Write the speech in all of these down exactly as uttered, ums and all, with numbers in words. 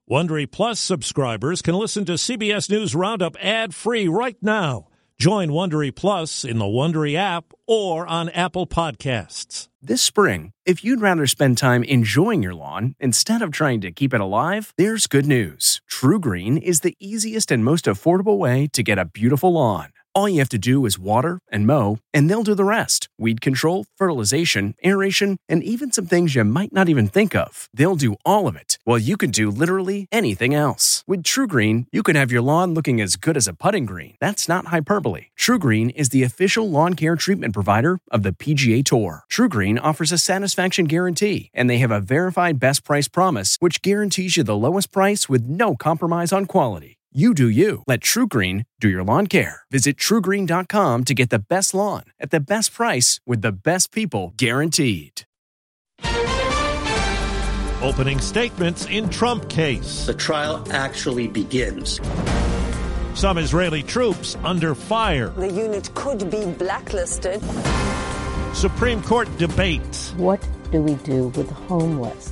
Wondery Plus subscribers can listen to C B S News Roundup ad-free right now. Join Wondery Plus in the Wondery app or on Apple Podcasts. This spring, if you'd rather spend time enjoying your lawn instead of trying to keep it alive, there's good news. True Green is the easiest and most affordable way to get a beautiful lawn. All you have to do is water and mow, and they'll do the rest. Weed control, fertilization, aeration, and even some things you might not even think of. They'll do all of it, while you can do literally anything else. With True Green, you can have your lawn looking as good as a putting green. That's not hyperbole. True Green is the official lawn care treatment provider of the P G A Tour. True Green offers a satisfaction guarantee, and they have a verified best price promise, which guarantees you the lowest price with no compromise on quality. You do you. Let True Green do your lawn care. Visit true green dot com to get the best lawn at the best price with the best people guaranteed. Opening statements in Trump case. The trial actually begins. Some Israeli troops under fire. The unit could be blacklisted. Supreme Court debate. What do we do with the homeless?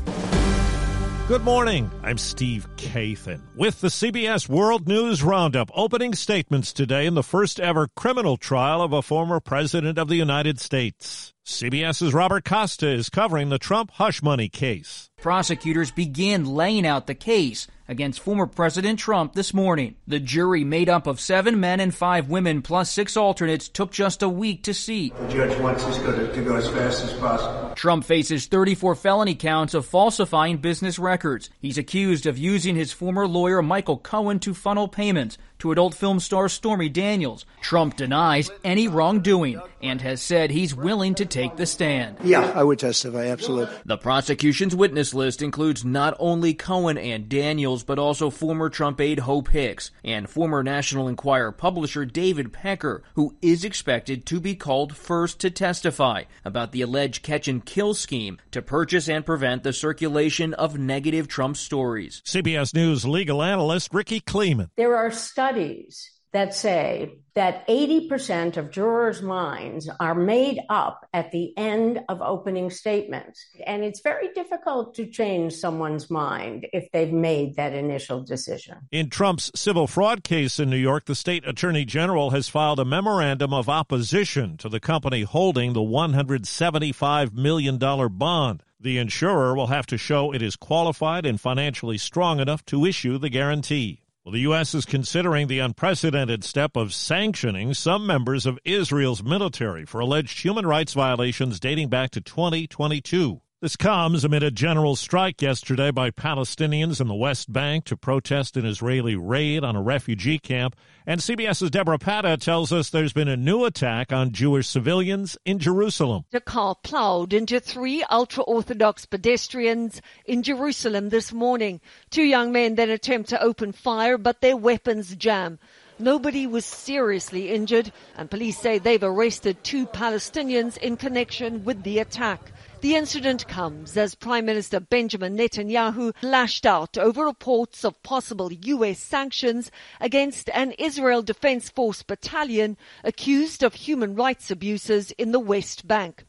Good morning. I'm Steve Kathan with the C B S World News Roundup. Opening statements today in the first ever criminal trial of a former president of the United States. CBS's Robert Costa is covering the Trump hush money case. Prosecutors began laying out the case against former President Trump this morning. The jury, made up of seven men and five women plus six alternates, took just a week to seat. The judge wants us to, to go as fast as possible. Trump faces thirty-four felony counts of falsifying business records. He's accused of using his former lawyer Michael Cohen to funnel payments to adult film star Stormy Daniels. Trump denies any wrongdoing and has said he's willing to take the stand. Yeah, I would testify, absolutely. The prosecution's witness list includes not only Cohen and Daniels, but also former Trump aide Hope Hicks and former National Enquirer publisher David Pecker, who is expected to be called first to testify about the alleged catch-and-kill scheme to purchase and prevent the circulation of negative Trump stories. C B S News legal analyst Ricky Kleeman. There are studies that say that eighty percent of jurors' minds are made up at the end of opening statements. And it's very difficult to change someone's mind if they've made that initial decision. In Trump's civil fraud case in New York, the state attorney general has filed a memorandum of opposition to the company holding the one hundred seventy-five million dollars bond. The insurer will have to show it is qualified and financially strong enough to issue the guarantee. Well, the U S is considering the unprecedented step of sanctioning some members of Israel's military for alleged human rights violations dating back to twenty twenty-two. This comes amid a general strike yesterday by Palestinians in the West Bank to protest an Israeli raid on a refugee camp. And CBS's Deborah Patta tells us there's been a new attack on Jewish civilians in Jerusalem. A car plowed into three ultra-Orthodox pedestrians in Jerusalem this morning. Two young men then attempt to open fire, but their weapons jam. Nobody was seriously injured, and police say they've arrested two Palestinians in connection with the attack. The incident comes as Prime Minister Benjamin Netanyahu lashed out over reports of possible U S sanctions against an Israel Defense Force battalion accused of human rights abuses in the West Bank.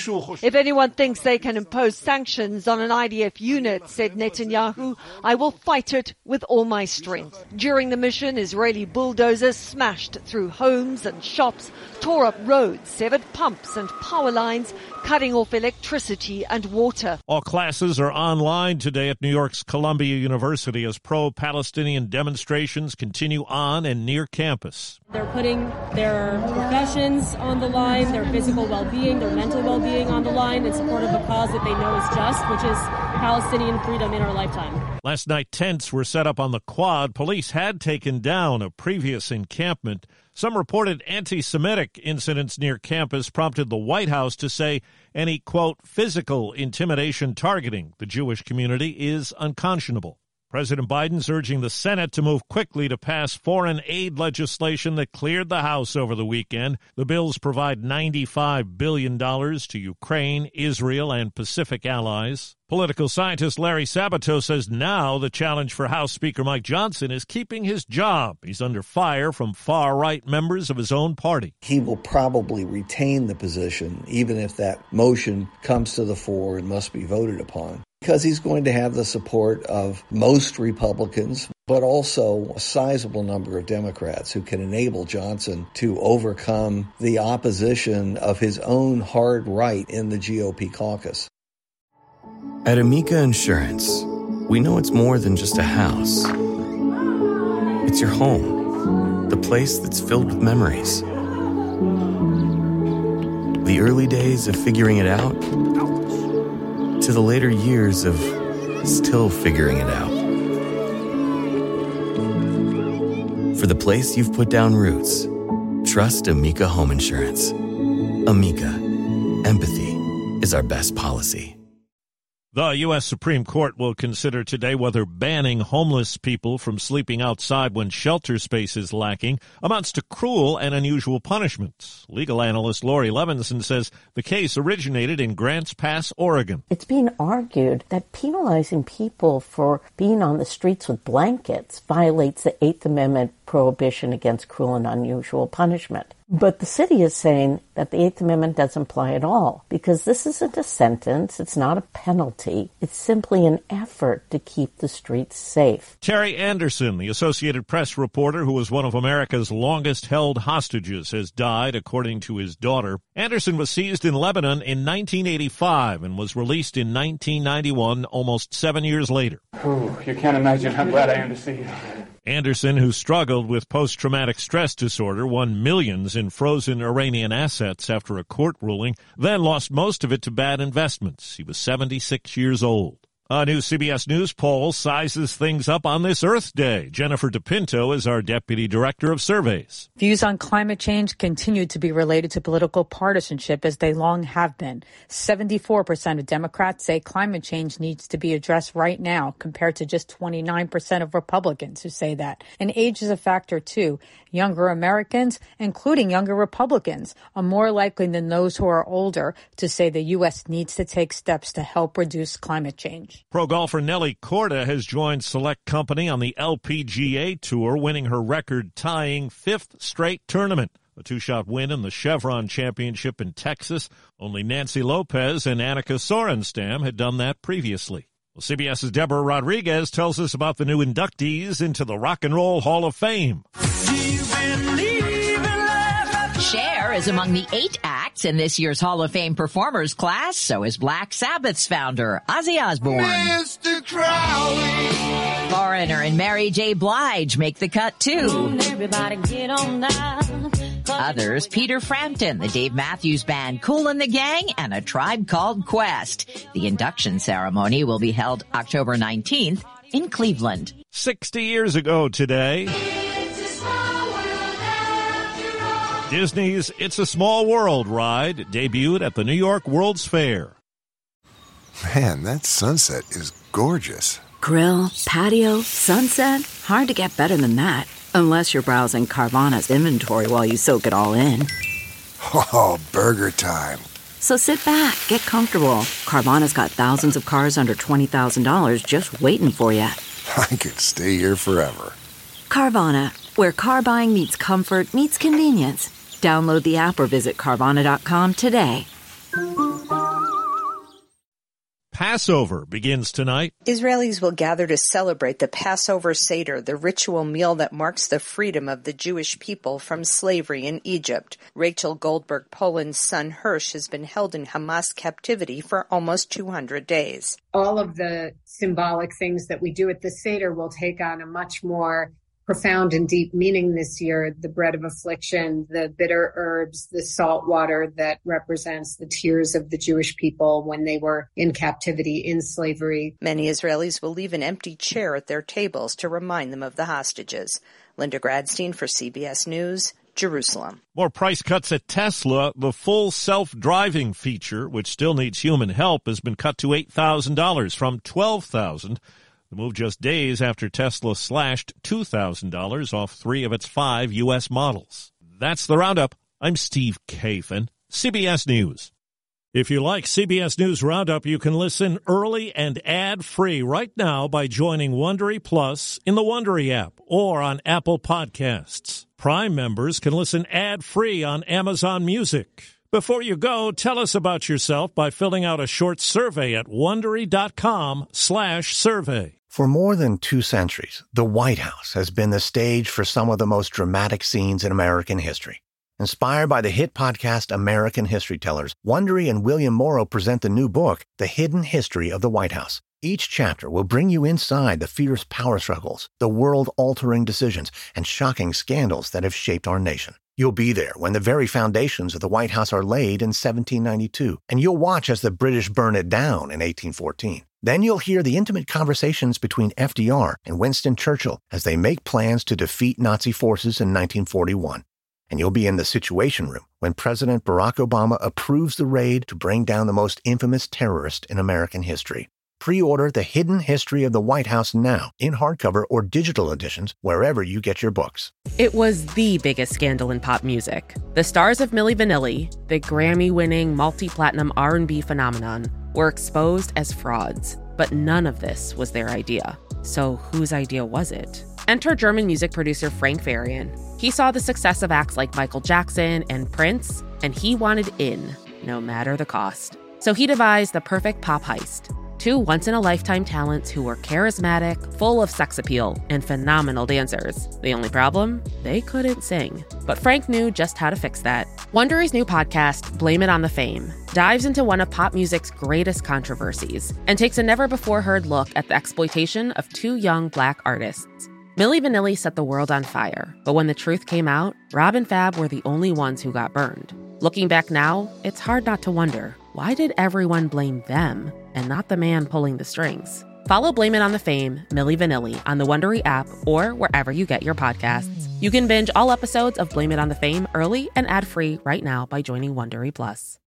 If anyone thinks they can impose sanctions on an I D F unit, said Netanyahu, I will fight it with all my strength. During the mission, Israeli bulldozers smashed through homes and shops, tore up roads, severed pumps and power lines, cutting off electricity and water. All classes are online today at New York's Columbia University as pro-Palestinian demonstrations continue on and near campus. They're putting their professions on the line, their physical well-being, their mental well-being on the line in support of a cause that they know is just, which is Palestinian freedom in our lifetime. Last night, tents were set up on the Quad. Police had taken down a previous encampment. Some reported anti-Semitic incidents near campus prompted the White House to say any, quote, physical intimidation targeting the Jewish community is unconscionable. President Biden's urging the Senate to move quickly to pass foreign aid legislation that cleared the House over the weekend. The bills provide ninety-five billion dollars to Ukraine, Israel, and Pacific allies. Political scientist Larry Sabato says now the challenge for House Speaker Mike Johnson is keeping his job. He's under fire from far-right members of his own party. He will probably retain the position, even if that motion comes to the fore and must be voted upon. because he's going to have the support of most Republicans, but also a sizable number of Democrats who can enable Johnson to overcome the opposition of his own hard right in the G O P caucus. At Amica Insurance, we know it's more than just a house. It's your home, the place that's filled with memories. The early days of figuring it out to the later years of still figuring it out. For the place you've put down roots, trust Amica Home Insurance. Amica, empathy is our best policy. The U S Supreme Court will consider today whether banning homeless people from sleeping outside when shelter space is lacking amounts to cruel and unusual punishment. Legal analyst Lori Levinson says the case originated in Grants Pass, Oregon. It's being argued that penalizing people for being on the streets with blankets violates the Eighth Amendment prohibition against cruel and unusual punishment. But the city is saying that the Eighth Amendment doesn't apply at all because this isn't a sentence, it's not a penalty, it's simply an effort to keep the streets safe. Terry Anderson, the Associated Press reporter who was one of America's longest-held hostages, has died, according to his daughter. Anderson was seized in Lebanon in nineteen eighty-five and was released in nineteen ninety-one, almost seven years later. Ooh, you can't imagine how glad I am to see you. Anderson, who struggled with post-traumatic stress disorder, won millions in frozen Iranian assets after a court ruling, then lost most of it to bad investments. He was seventy-six years old. A new C B S News poll sizes things up on this Earth Day. Jennifer DePinto is our Deputy Director of Surveys. Views on climate change continue to be related to political partisanship as they long have been. seventy-four percent of Democrats say climate change needs to be addressed right now, compared to just twenty-nine percent of Republicans who say that. And age is a factor, too. Younger Americans, including younger Republicans, are more likely than those who are older to say the U S needs to take steps to help reduce climate change. Pro golfer Nelly Korda has joined Select Company on the L P G A Tour, winning her record-tying fifth straight tournament. A two-shot win in the Chevron Championship in Texas. Only Nancy Lopez and Annika Sorenstam had done that previously. Well, CBS's Deborah Rodriguez tells us about the new inductees into the Rock and Roll Hall of Fame. Cher is among the eight acts in this year's Hall of Fame performers class. So is Black Sabbath's founder, Ozzy Osbourne. Mister Crowley. Foreigner and Mary J. Blige make the cut, too. Everybody get on down. Others, Peter Frampton, the Dave Matthews Band, Kool and the Gang, and A Tribe Called Quest. The induction ceremony will be held October nineteenth in Cleveland. Sixty years ago today, Disney's It's a Small World ride debuted at the New York World's Fair. Man, that sunset is gorgeous. Grill, patio, sunset. Hard to get better than that. Unless you're browsing Carvana's inventory while you soak it all in. Oh, burger time. So sit back, get comfortable. Carvana's got thousands of cars under twenty thousand dollars just waiting for you. I could stay here forever. Carvana, where car buying meets comfort meets convenience. Download the app or visit Carvana dot com today. Passover begins tonight. Israelis will gather to celebrate the Passover Seder, the ritual meal that marks the freedom of the Jewish people from slavery in Egypt. Rachel Goldberg Poland's son Hirsch has been held in Hamas captivity for almost two hundred days. All of the symbolic things that we do at the Seder will take on a much more profound and deep meaning this year. The bread of affliction, the bitter herbs, the salt water that represents the tears of the Jewish people when they were in captivity, in slavery. Many Israelis will leave an empty chair at their tables to remind them of the hostages. Linda Gradstein for C B S News, Jerusalem. More price cuts at Tesla. The full self-driving feature, which still needs human help, has been cut to eight thousand dollars from twelve thousand dollars. The move just days after Tesla slashed two thousand dollars off three of its five U S models. That's the Roundup. I'm Steve Kathan, C B S News. If you like C B S News Roundup, you can listen early and ad-free right now by joining Wondery Plus in the Wondery app or on Apple Podcasts. Prime members can listen ad-free on Amazon Music. Before you go, tell us about yourself by filling out a short survey at Wondery.com slash survey. For more than two centuries, the White House has been the stage for some of the most dramatic scenes in American history. Inspired by the hit podcast American History Tellers, Wondery and William Morrow present the new book, The Hidden History of the White House. Each chapter will bring you inside the fierce power struggles, the world-altering decisions, and shocking scandals that have shaped our nation. You'll be there when the very foundations of the White House are laid in seventeen ninety-two, and you'll watch as the British burn it down in eighteen fourteen. Then you'll hear the intimate conversations between F D R and Winston Churchill as they make plans to defeat Nazi forces in nineteen forty-one. And you'll be in the Situation Room when President Barack Obama approves the raid to bring down the most infamous terrorist in American history. Pre-order The Hidden History of the White House now in hardcover or digital editions wherever you get your books. It was the biggest scandal in pop music. The stars of Milli Vanilli, the Grammy-winning multi-platinum R and B phenomenon, were exposed as frauds. But none of this was their idea. So whose idea was it? Enter German music producer Frank Farian. He saw the success of acts like Michael Jackson and Prince, and he wanted in, no matter the cost. So he devised the perfect pop heist. Two once-in-a-lifetime talents who were charismatic, full of sex appeal, and phenomenal dancers. The only problem? They couldn't sing. But Frank knew just how to fix that. Wondery's new podcast, Blame It on the Fame, dives into one of pop music's greatest controversies and takes a never-before-heard look at the exploitation of two young Black artists. Milli Vanilli set the world on fire, but when the truth came out, Rob and Fab were the only ones who got burned. Looking back now, it's hard not to wonder, why did everyone blame them and not the man pulling the strings? Follow Blame It on the Fame, Milli Vanilli on the Wondery app or wherever you get your podcasts. You can binge all episodes of Blame It on the Fame early and ad-free right now by joining Wondery Plus.